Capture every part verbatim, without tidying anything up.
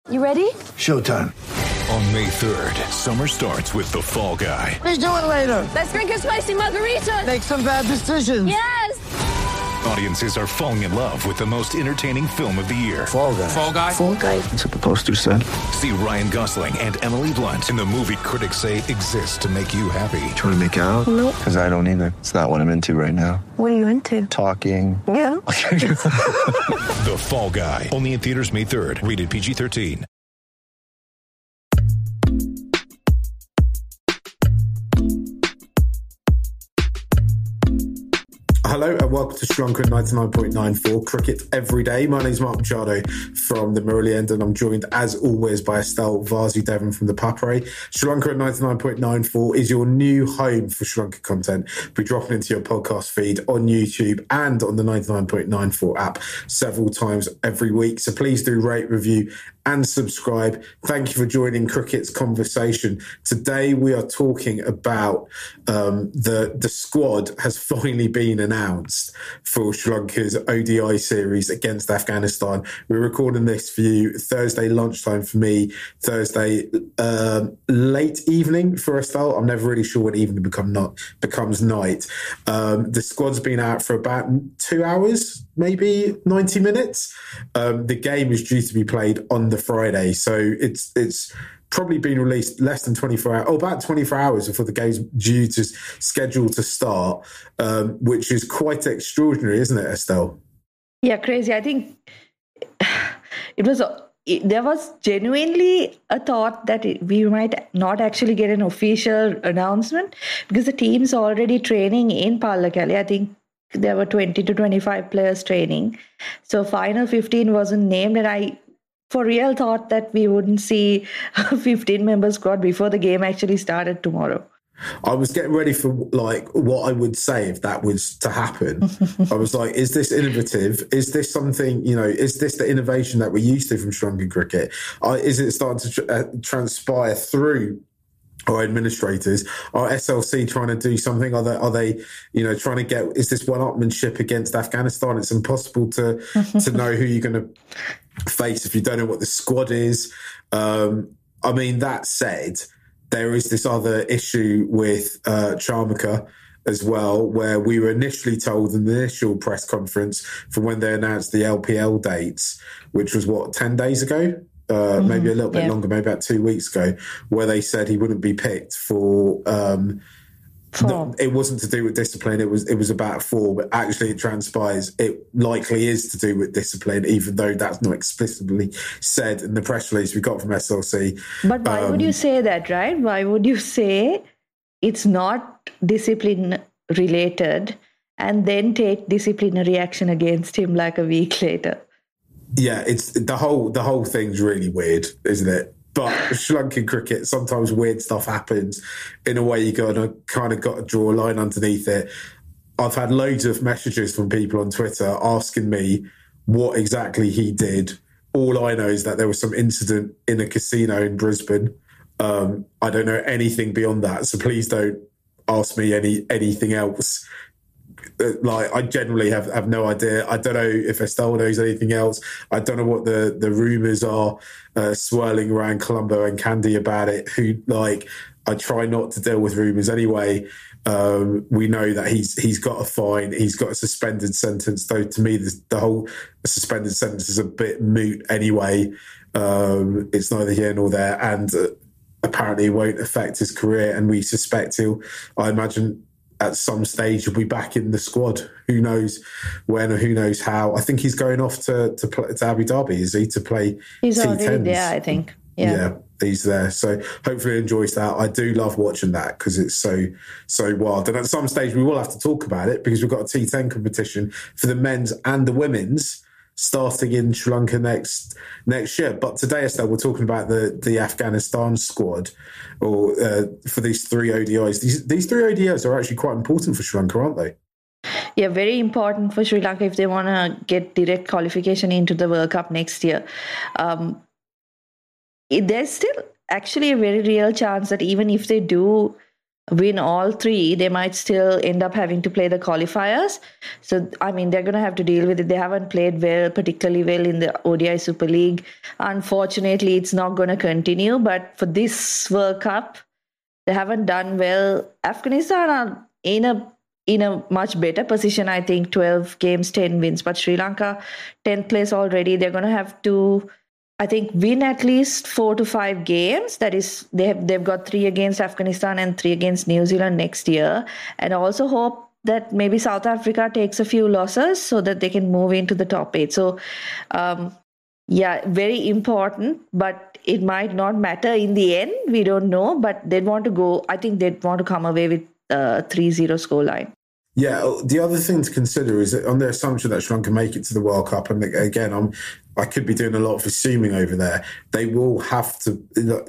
You ready? Showtime. On May third, summer starts with The Fall Guy. Let's do it later. Let's drink a spicy margarita. Make some bad decisions. Yes! Audiences are falling in love with the most entertaining film of the year. Fall Guy. Fall Guy? Fall Guy. That's what the poster said. See Ryan Gosling and Emily Blunt in the movie critics say exists to make you happy. Trying to make it out? Nope. Because I don't either. It's not what I'm into right now. What are you into? Talking. Yeah. The Fall Guy. Only in theaters May third. Rated P G thirteen. Hello and welcome to Sri Lanka ninety-nine point nine four Cricket Every Day. My name is Mark Machado from the Murali End and I'm joined as always by Estelle Vasudevan from the Papare. Sri Lanka at ninety-nine point nine four is your new home for Sri Lanka content. We'll be dropping into your podcast feed on YouTube and on the ninety-nine point nine four app several times every week. So please do rate, review and subscribe. Thank you for joining Cricket's Conversation. Today we are talking about um, the, the squad has finally been announced for Sri Lanka's O D I series against Afghanistan. We're recording this for you Thursday lunchtime for me, Thursday um, late evening for Estelle. I'm never really sure when evening become not, becomes night. Um, the squad's been out for about two hours, maybe ninety minutes. Um, the game is due to be played on the Friday, so it's it's probably been released less than twenty-four hours, or about twenty-four hours before the game's due to schedule to start, um, which is quite extraordinary, isn't it, Estelle? Yeah, crazy. I think it was. It, there was genuinely a thought that it, we might not actually get an official announcement because the team's already training in Pallekele. I think there were twenty to twenty-five players training. So final fifteen wasn't named, and I for real thought that we wouldn't see a fifteen member squad before the game actually started tomorrow. I was getting ready for like what I would say if that was to happen. I was like, is this innovative? Is this something, you know, is this the innovation that we're used to from Sri Lankan cricket? Uh, is it starting to tr- uh, transpire through our administrators? Are S L C trying to do something? Are they, are they, you know, trying to get, is this one-upmanship against Afghanistan? It's impossible to to know who you're going to face if you don't know what the squad is. Um, I mean, that said, there is this other issue with uh, Charmaka as well, where we were initially told in the initial press conference from when they announced the L P L dates, which was, what, ten days ago? Uh, mm, maybe a little bit yeah. longer, maybe about two weeks ago, where they said he wouldn't be picked for... Um, no, it wasn't to do with discipline, it was it was about form, but actually it transpires it likely is to do with discipline, even though that's not explicitly said in the press release we got from S L C. But why um, would you say that, right? Why would you say it's not discipline related and then take disciplinary action against him like a week later? Yeah, it's the whole the whole thing's really weird, isn't it? But Sri Lankan cricket, sometimes weird stuff happens. In a way, you got to kind of got to draw a line underneath it. I've had loads of messages from people on Twitter asking me what exactly he did. All I know is that there was some incident in a casino in Brisbane. Um, I don't know anything beyond that, so please don't ask me any anything else. Like, I generally have, have no idea. I don't know if Estelle knows anything else. I don't know what the, the rumours are uh, swirling around Colombo and Candy about it. Who, like, I try not to deal with rumours anyway. Um, we know that he's he's got a fine. He's got a suspended sentence. Though to me, the, the whole suspended sentence is a bit moot anyway. Um, it's neither here nor there, and uh, apparently it won't affect his career. And we suspect he'll, I imagine, at some stage he'll be back in the squad. Who knows when or who knows how. I think he's going off to to, play, to Abu Dhabi, is he, to play He's T tens. already there, I think. Yeah. yeah, he's there. So hopefully he enjoys that. I do love watching that because it's so, so wild. And at some stage we will have to talk about it because we've got a T ten competition for the men's and the women's starting in Sri Lanka next next year. But today, Estelle, we're talking about the, the Afghanistan squad or uh, for these three O D Is. These, these three O D Is are actually quite important for Sri Lanka, aren't they? Yeah, very important for Sri Lanka if they want to get direct qualification into the World Cup next year. Um, there's still actually a very real chance that even if they do win all three, they might still end up having to play the qualifiers. So, I mean, they're going to have to deal with it. They haven't played well, particularly well in the O D I Super League. Unfortunately, it's not going to continue. But for this World Cup, they haven't done well. Afghanistan are in a in a much better position, I think, twelve games, ten wins. But Sri Lanka, tenth place already. They're going to have to, I think, win at least four to five games. That is, they have, they've got three against Afghanistan and three against New Zealand next year. And also hope that maybe South Africa takes a few losses so that they can move into the top eight. So, um, yeah, very important, but it might not matter in the end. We don't know, but they'd want to go, I think they'd want to come away with a three zero scoreline. Yeah, the other thing to consider is that on the assumption that Sri Lanka make it to the World Cup, and again, I'm, I could be doing a lot of assuming over there, they will have to... The,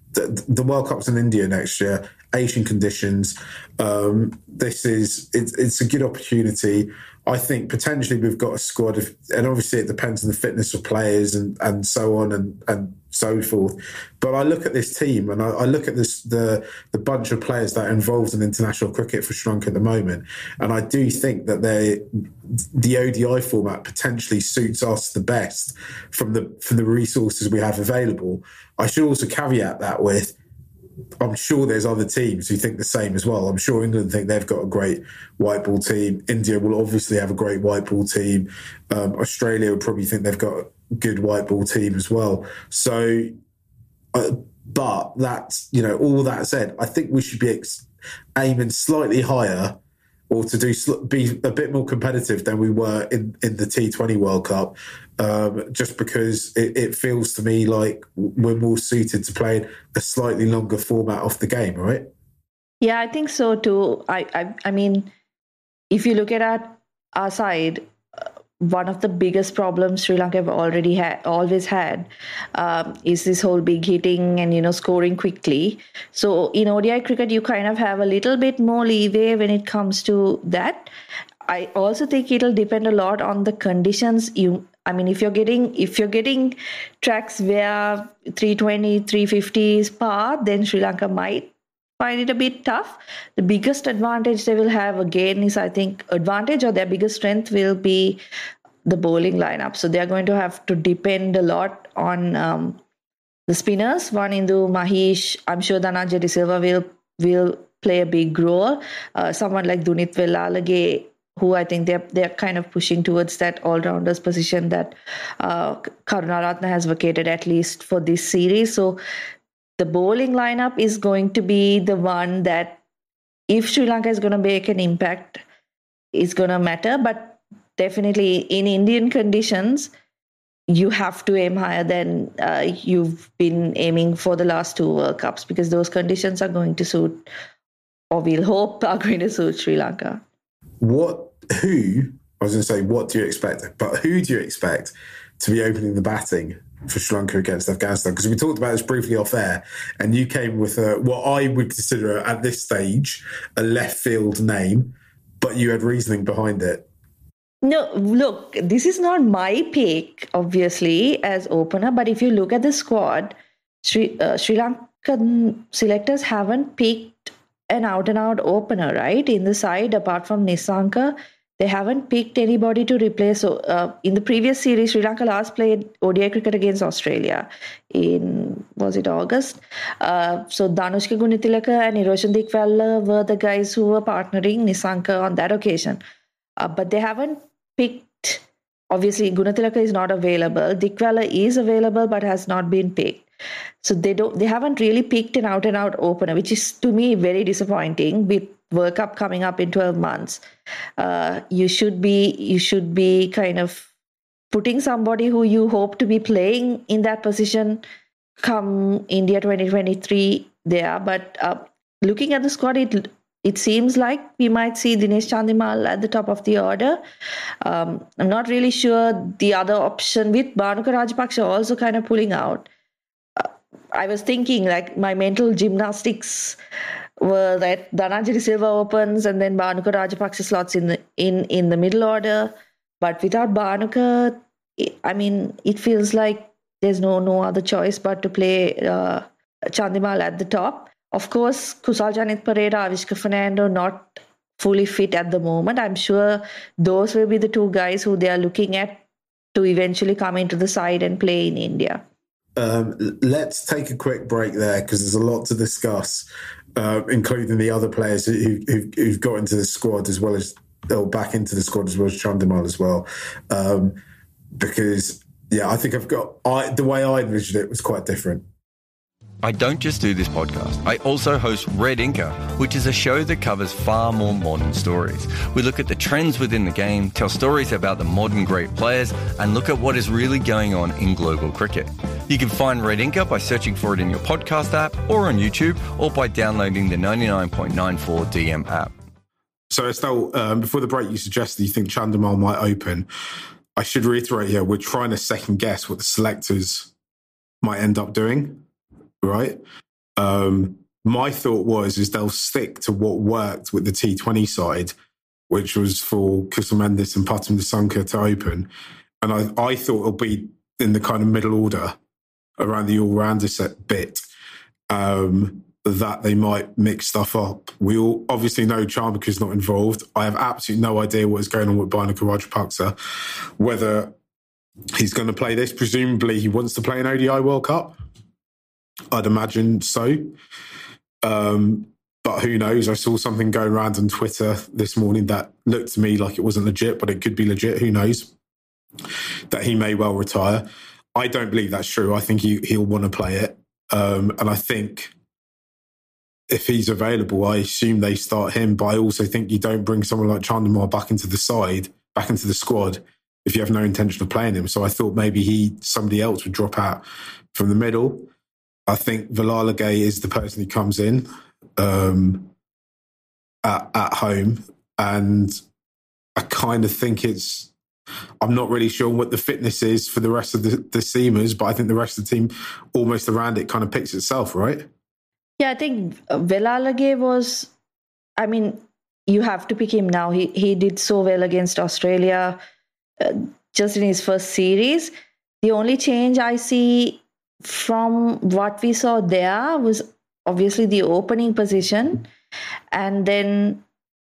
the World Cup's in India next year, Asian conditions. Um, this is... It, it's a good opportunity. I think potentially we've got a squad of... And obviously it depends on the fitness of players and, and so on and, and so forth. But I look at this team and I, I look at this the the bunch of players that are involved in international cricket for Sri Lanka at the moment, and I do think that they the O D I format potentially suits us the best from the from the resources we have available. I should also caveat that with, I'm sure there's other teams who think the same as well. I'm sure England think they've got a great white ball team. India will obviously have a great white ball team. Um, Australia will probably think they've got a good white ball team as well. So, uh, but that's, you know, all that said, I think we should be ex- aiming slightly higher or to do sl- be a bit more competitive than we were in, in the T twenty World Cup, um, just because it, it feels to me like we're more suited to playing a slightly longer format of the game, right? Yeah, I think so too. I, I, I mean, if you look at our, our side, uh, one of the biggest problems Sri Lanka have already had, always had, um, is this whole big hitting and, you know, scoring quickly. So in O D I cricket, you kind of have a little bit more leeway when it comes to that. I also think it'll depend a lot on the conditions. You, I mean, if you're getting if you're getting tracks where three twenty, three fifty is par, then Sri Lanka might find it a bit tough. The biggest advantage they will have again is, I think, advantage or their biggest strength will be the bowling lineup. So they are going to have to depend a lot on um, the spinners. Wanindu, Mahesh, I'm sure Dhananjaya De Silva will will play a big role. Uh, someone like Dunith Welalage, who I think they're they're kind of pushing towards that all-rounders position that uh, Karunaratne has vacated, at least for this series. So the bowling lineup is going to be the one that, if Sri Lanka is going to make an impact, is going to matter. But definitely in Indian conditions, you have to aim higher than uh, you've been aiming for the last two World Cups, because those conditions are going to suit, or we'll hope are going to suit, Sri Lanka. What, who, I was going to say, what do you expect? But who do you expect to be opening the batting for Sri Lanka against Afghanistan? Because we talked about this briefly off air, and you came with a, what I would consider at this stage a left field name, but you had reasoning behind it. No, look, this is not my pick, obviously, as opener, but if you look at the squad, Sri, uh, Sri Lankan selectors haven't picked an out-and-out opener, right? In the side, apart from Nissanka, they haven't picked anybody to replace. So, uh, in the previous series, Sri Lanka last played O D I cricket against Australia in, was it August? Uh, so Danushka Gunatilaka and Eroshan Dikwella were the guys who were partnering Nissanka on that occasion. Uh, but they haven't picked, obviously Gunatilaka is not available. Dikwella is available but has not been picked. So they don't. They haven't really picked an out-and-out opener, which is to me very disappointing. With World Cup coming up in twelve months, uh, you should be you should be kind of putting somebody who you hope to be playing in that position come India twenty twenty-three there. But uh, looking at the squad, it it seems like we might see Dinesh Chandimal at the top of the order. Um, I'm not really sure the other option with Bhanuka Rajapaksa also kind of pulling out. I was thinking, like, my mental gymnastics were that Dhananjaya De Silva opens and then Bhanuka Rajapaksa slots in the in, in the middle order. But without Bhanuka, I mean, it feels like there's no no other choice but to play uh, Chandimal at the top. of course, Kusal Janith Pereira, Avishka Fernando, not fully fit at the moment. I'm sure those will be the two guys who they are looking at to eventually come into the side and play in India. Um, let's take a quick break there because there's a lot to discuss, uh, including the other players who, who, who've got into the squad as well as, or back into the squad as well as Chandimal as well. Um, because, yeah, I think I've got, I, the way I envisioned it was quite different. I don't just do this podcast. I also host Red Inker, which is a show that covers far more modern stories. We look at the trends within the game, tell stories about the modern great players, and look at what is really going on in global cricket. You can find Red Inker by searching for it in your podcast app or on YouTube, or by downloading the ninety-nine point nine four D M app. So Estelle, um, before the break, you suggested you think Chandimal might open. I should reiterate here, we're trying to second guess what the selectors might end up doing. Right. Um, my thought was is they'll stick to what worked with the T twenty side, which was for Kusal Mendis and Pathum Nissanka to open. And I, I thought it'll be in the kind of middle order around the all-rounder set bit um, that they might mix stuff up. We all obviously know Charmika's not involved. I have absolutely no idea what is going on with Bainika Rajapaksa, whether he's going to play this. Presumably he wants to play an O D I World Cup. I'd imagine so. Um, but who knows? I saw something going around on Twitter this morning that looked to me like it wasn't legit, but it could be legit. Who knows? That he may well retire. I don't believe that's true. I think he, he'll want to play it. Um, and I think if he's available, I assume they start him. But I also think you don't bring someone like Chandimal back into the side, back into the squad, if you have no intention of playing him. So I thought maybe he, somebody else would drop out from the middle. I think Vilalage is the person who comes in um, at, at home. And I kind of think it's, I'm not really sure what the fitness is for the rest of the, the seamers, but I think the rest of the team almost around it kind of picks itself, right? Yeah, I think Vilalage was, I mean, you have to pick him now. He, he did so well against Australia uh, just in his first series. The only change I see from what we saw there was obviously the opening position, and then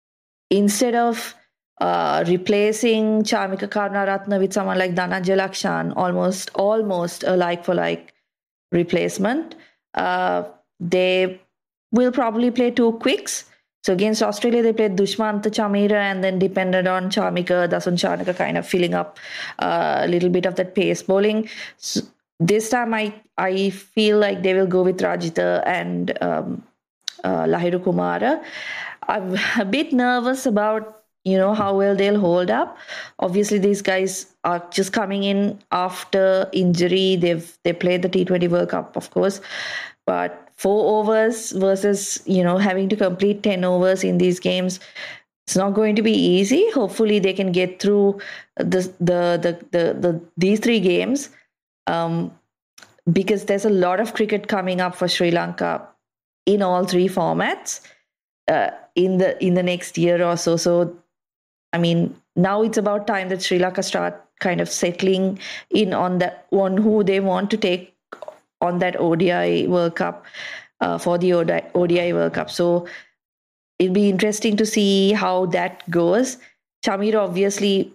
instead of uh, replacing Charmika Karunaratne with someone like Dhananjay Lakshan, almost almost a like for like replacement, uh, they will probably play two quicks. So against Australia, they played Dushmantha Chameera and then depended on Charmika, Dasun Chanaka kind of filling up uh, a little bit of that pace bowling. So, this time, I I feel like they will go with Rajitha and um, uh, Lahiru Kumara. I'm a bit nervous about, you know, how well they'll hold up. Obviously, these guys are just coming in after injury. They've they played the T twenty World Cup, of course, but four overs versus, you know, having to complete ten overs in these games, it's not going to be easy. Hopefully, they can get through the the the the, the these three games. Um, because there's a lot of cricket coming up for Sri Lanka in all three formats uh, in the in the next year or so. So, I mean, now it's about time that Sri Lanka start kind of settling in on the on who they want to take on that O D I World Cup uh, for the O D I World Cup. So it'll be interesting to see how that goes. Chameera obviously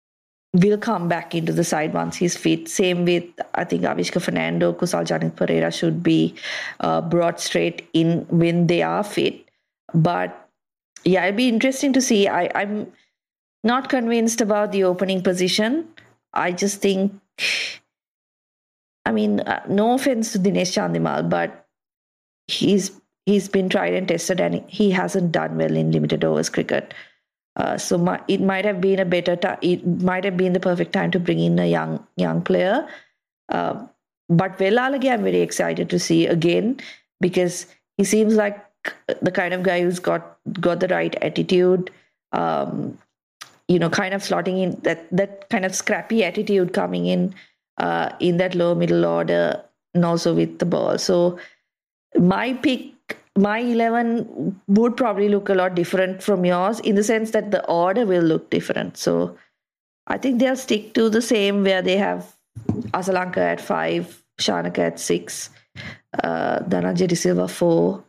will come back into the side once he's fit. Same with, I think, Avishka Fernando, Kusal Janith Pereira should be uh, brought straight in when they are fit. But yeah, it'll be interesting to see. I, I'm not convinced about the opening position. I just think, I mean, uh, no offense to Dinesh Chandimal, but he's he's been tried and tested and he hasn't done well in limited overs cricket. Uh, so my, it might have been a better time. It might have been the perfect time to bring in a young young player. Uh, but Vilalage, I'm very excited to see again because he seems like the kind of guy who's got got the right attitude. Um, you know, kind of slotting in that that kind of scrappy attitude coming in uh, in that lower middle order and also with the ball. So my pick. My eleven would probably look a lot different from yours in the sense that the order will look different. So I think they'll stick to the same where they have Asalanka at five, Shanaka at six, uh, Dhananjay De Silva four,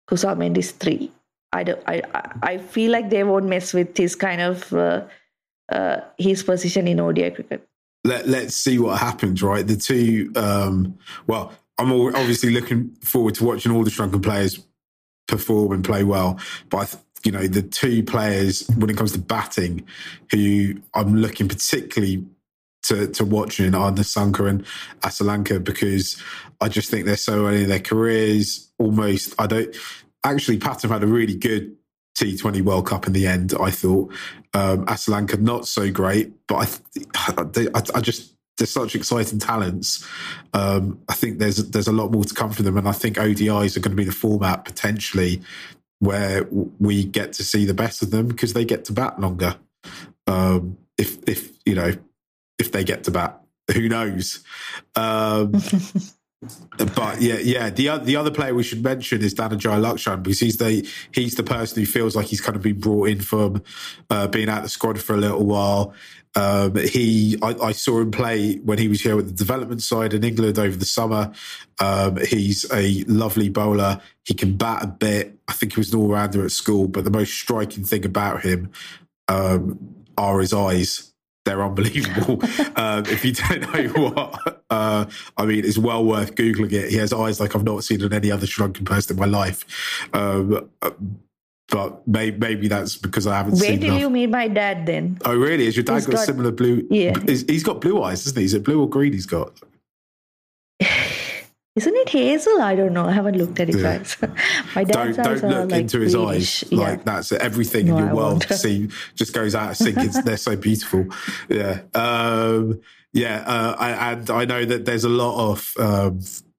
Kusal Mendy's three. I, don't, I, I feel like they won't mess with his kind of uh, uh, his position in O D I cricket. Let, let's see what happens, right? The two, um, well, I'm obviously looking forward to watching all the Sri Lankan players perform and play well. But, I th- you know, the two players, when it comes to batting, who I'm looking particularly to, to watching are Nissanka and Asalanka, because I just think they're so early in their careers. Almost, I don't... Actually, Pathum had a really good T twenty World Cup in the end, I thought. Um, Asalanka, not so great, but I, I, I just, they're such exciting talents. Um, I think there's there's a lot more to come from them, and I think O D Is are going to be the format potentially where we get to see the best of them because they get to bat longer. Um, if if you know if they get to bat, who knows? Um, But yeah, yeah. The the other player we should mention is Dhananjay Lakshan, because he's the he's the person who feels like he's kind of been brought in from uh, being out of the squad for a little while. Um, he I, I saw him play when he was here with the development side in England over the summer. Um, he's a lovely bowler. He can bat a bit. I think he was an all rounder at school. But the most striking thing about him um, are his eyes. They're unbelievable. um, if you don't know what, uh, I mean, it's well worth Googling it. He has eyes like I've not seen in any other Sri Lankan person in my life. Um, but maybe, maybe that's because I haven't Wait seen Wait till enough. you meet my dad then. Oh, really? Has your dad He's got, got- similar blue? Yeah. Is, he's got blue eyes, isn't he? Is it blue or green he's got? Isn't it hazel? I don't know. I haven't looked at his Yeah. eyes. My dad's Don't eyes don't are look like into his greenish. eyes. Yeah. Like that's it. Everything No, in your I world won't. see just goes out of sync. It's, they're so beautiful. Yeah, um, yeah. Uh, I, and I know that there's a lot of um,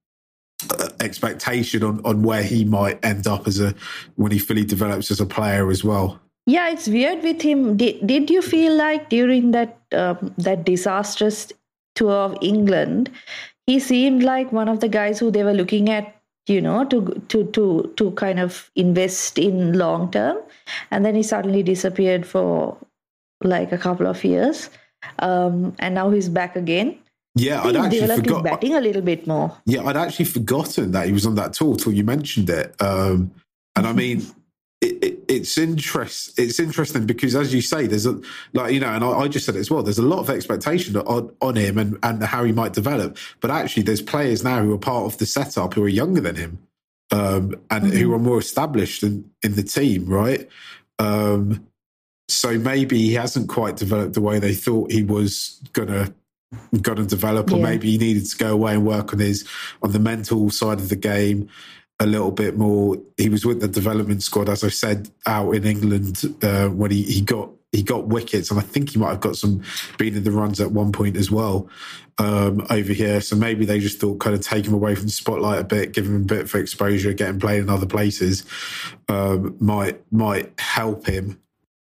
expectation on on where he might end up as a when he fully develops as a player as well. Yeah, it's weird with him. Did, did you feel like during that um, that disastrous tour of England, he seemed like one of the guys who they were looking at, you know, to to to to kind of invest in long term, and then he suddenly disappeared for like a couple of years, um, and now he's back again. Yeah, I I'd think he's actually developed his forgot. batting a little bit more. Yeah, I'd actually forgotten that he was on that tour till you mentioned it. Um, and I mean, it, it, it's interest. It's interesting because, as you say, there's a like you know, and I, I just said it as well. There's a lot of expectation on, on him and, and how he might develop. But actually, there's players now who are part of the setup who are younger than him um, and Mm-hmm. who are more established in, in the team, right? Um, so maybe he hasn't quite developed the way they thought he was gonna. Got to develop, or Yeah. maybe he needed to go away and work on his on the mental side of the game a little bit more. He was with the development squad, as I said, out in England uh, when he, he got he got wickets, and I think he might have got some been in the runs at one point as well um, over here. So maybe they just thought kind of take him away from the spotlight a bit, give him a bit of exposure, get him playing in other places um, might might help him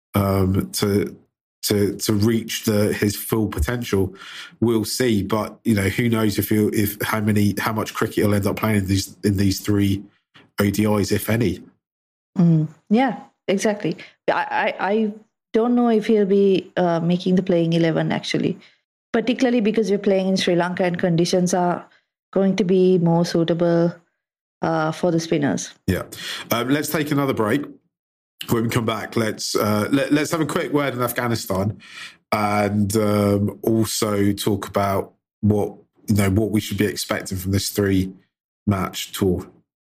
um, to. To, to reach the his full potential. We'll see, but you know who knows if he'll, if how many how much cricket he'll end up playing in these in these three O D Is, if any. Mm, yeah, exactly. I, I, I don't know if he'll be uh, making the playing eleven actually, particularly because we're playing in Sri Lanka and conditions are going to be more suitable uh, for the spinners. Yeah, um, let's take another break. When we come back, let's uh, let, let's have a quick word in Afghanistan, and um, also talk about what you know what we should be expecting from this three match tour.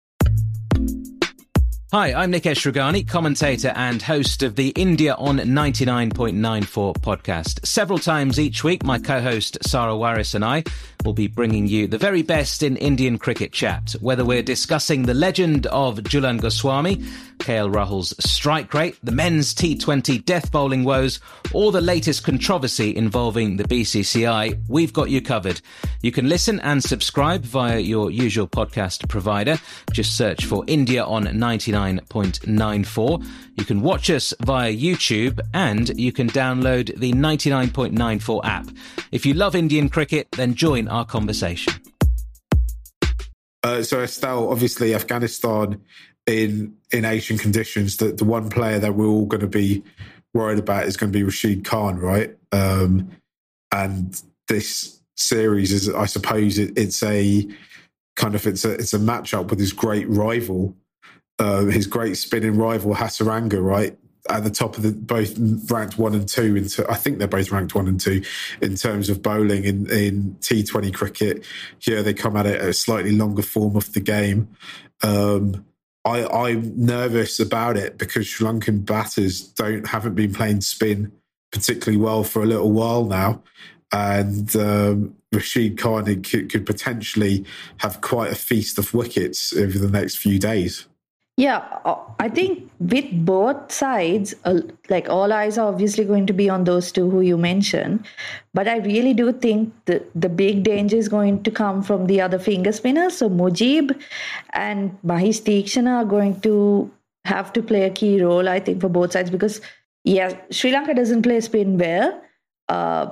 Hi, I'm Nikesh Ragani, commentator and host of the India on ninety-nine point nine four podcast. Several times each week, my co-host Sarah Waris and I will be bringing you the very best in Indian cricket chat, whether we're discussing the legend of Jhulan Goswami, K L Rahul's strike rate, the men's T twenty death bowling woes, or the latest controversy involving the B C C I. We've got you covered. You can listen and subscribe via your usual podcast provider. Just search for India on ninety-nine point nine four. You can watch us via YouTube, and you can download the ninety-nine point nine four app. If you love Indian cricket, then join our conversation. Uh, so Estelle, obviously Afghanistan in in Asian conditions, the, the one player that we're all going to be worried about is going to be Rashid Khan, right? Um, and this series is, I suppose, it, it's a kind of it's a it's a matchup with his great rival uh, his great spinning rival Hasaranga, right? At the top of the both ranked one and two. Into I think they're both ranked one and two in terms of bowling in, in T twenty cricket. Here they come at it at a slightly longer form of the game. Um, I, I'm nervous about it because Sri Lankan batters don't haven't been playing spin particularly well for a little while now, and um, Rashid Khan could, could potentially have quite a feast of wickets over the next few days. Yeah, I think with both sides, uh, like all eyes are obviously going to be on those two who you mentioned. But I really do think the, the big danger is going to come from the other finger spinners. So Mujib and Mahesh Theekshana are going to have to play a key role, I think, for both sides. Because, yeah, Sri Lanka doesn't play spin well. Uh,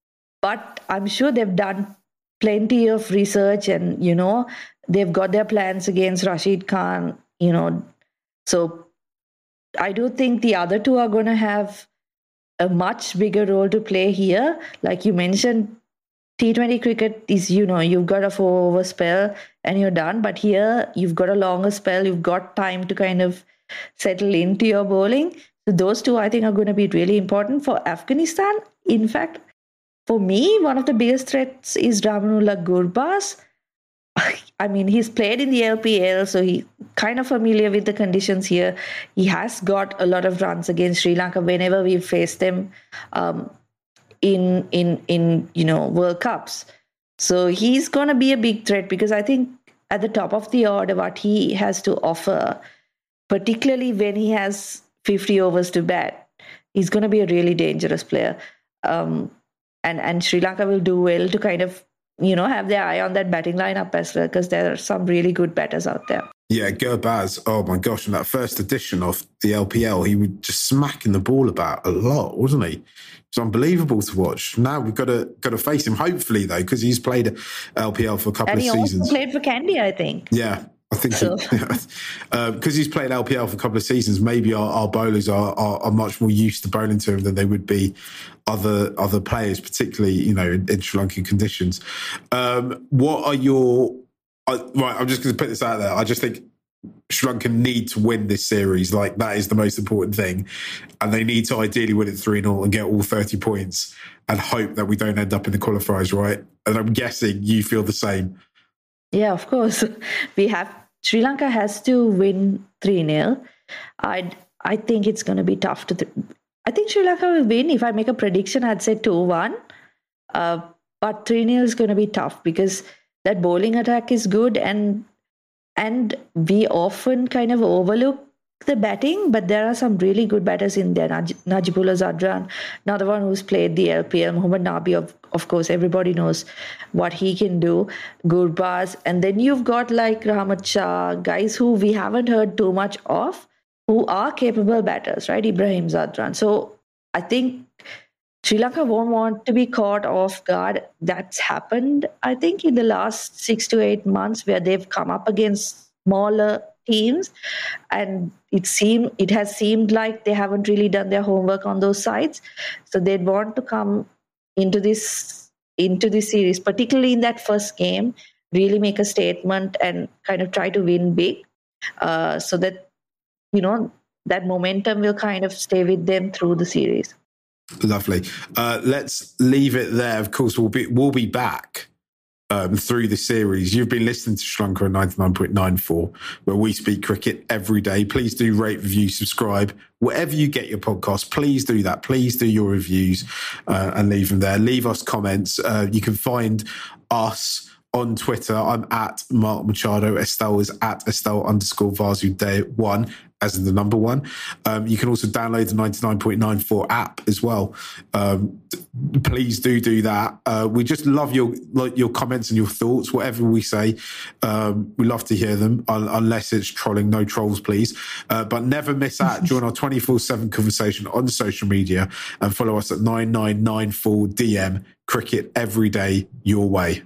but I'm sure they've done plenty of research and, you know, they've got their plans against Rashid Khan. You know, so I do think the other two are going to have a much bigger role to play here. Like you mentioned, T twenty cricket is, you know, you've got a four-over spell and you're done. But here, you've got a longer spell. You've got time to kind of settle into your bowling. So those two, I think, are going to be really important for Afghanistan. In fact, for me, one of the biggest threats is Rahmanullah Gurbaz. I mean, he's played in the L P L, so he's kind of familiar with the conditions here. He has got a lot of runs against Sri Lanka whenever we've faced them um, in in in you know World Cups. So he's going to be a big threat because I think at the top of the order, what he has to offer, particularly when he has fifty overs to bat, he's going to be a really dangerous player. Um, and and Sri Lanka will do well to kind of, you know, have their eye on that batting lineup as well, because there are some really good batters out there. Yeah, Gurbaz, oh my gosh, in that first edition of the L P L, he was just smacking the ball about a lot, wasn't he? It's unbelievable to watch. Now we've got to got to face him, hopefully, though, because he's played L P L for a couple and of he seasons. Also played for Kandy, I think. Yeah, I think so. Because uh, he's played L P L for a couple of seasons, maybe our, our bowlers are, are are much more used to bowling to him than they would be other other players, particularly, you know, in, in Sri Lankan conditions. Um, what are your uh, right? I'm just going to put this out there. I just think Sri Lanka need to win this series. Like, that is the most important thing, and they need to ideally win it three nil and get all thirty points, and hope that we don't end up in the qualifiers. Right? And I'm guessing you feel the same. Yeah, of course. We have Sri Lanka has to win three nil. I I think it's going to be tough to. Th- I think Sri Lanka will win. If I make a prediction, I'd say two one. Uh, but three nil is going to be tough because that bowling attack is good, and and we often kind of overlook the batting, but there are some really good batters in there. Naj- Najibullah Zadran, another one who's played the L P L. Mohammad Nabi, of, of course, everybody knows what he can do. Gurbaz. And then you've got like Rahmat Shah, guys who we haven't heard too much of, who are capable batters, right? Ibrahim Zadran. So I think Sri Lanka won't want to be caught off guard. That's happened, I think, in the last six to eight months where they've come up against smaller teams, and it seemed it has seemed like they haven't really done their homework on those sides. So they'd want to come into this into this series, particularly in that first game, really make a statement and kind of try to win big, uh, so that, you know, that momentum will kind of stay with them through the series. Lovely. Uh, let's leave it there. Of course, we'll be we'll be back Um, through the series. You've been listening to Sri Lanka on ninety-nine point nine four, where we speak cricket every day. Please do rate, review, subscribe. Wherever you get your podcast, please do that. Please do your reviews uh, and leave them there. Leave us comments. Uh, you can find us on Twitter. I'm at Mark Machado. Estelle is at Estelle underscore Vasu Day one, as in the number one. Um, you can also download the ninety-nine point nine four app as well. Um, please do do that. Uh, we just love your like, your comments and your thoughts, whatever we say. Um, we love to hear them, un- unless it's trolling. No trolls, please. Uh, but never miss out. Join our twenty-four seven conversation on social media and follow us at nine nine nine four D M. Cricket every day, your way.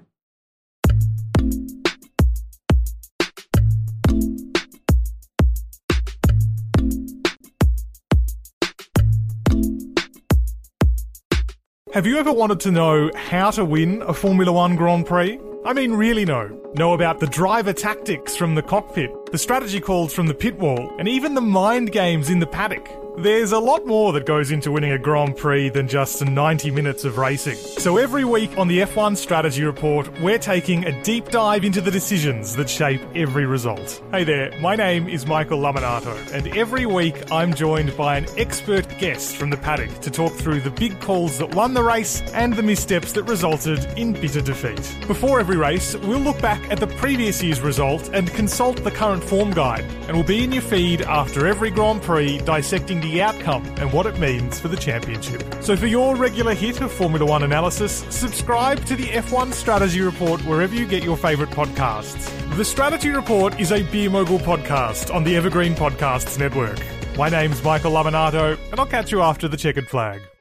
Have you ever wanted to know how to win a Formula One Grand Prix? I mean, really know. Know about the driver tactics from the cockpit, the strategy calls from the pit wall, and even the mind games in the paddock. There's a lot more that goes into winning a Grand Prix than just ninety minutes of racing. So every week on the F one Strategy Report, we're taking a deep dive into the decisions that shape every result. Hey there, my name is Michael Laminato, and every week I'm joined by an expert guest from the paddock to talk through the big calls that won the race and the missteps that resulted in bitter defeat. Before every race, we'll look back at the previous year's result and consult the current form guide, and we'll be in your feed after every Grand Prix dissecting the outcome and what it means for the championship. So for your regular hit of Formula One analysis, subscribe to the F one Strategy Report wherever you get your favourite podcasts. The Strategy Report is a Beer Mogul podcast on the Evergreen Podcasts Network. My name's Michael Laminato, and I'll catch you after the checkered flag.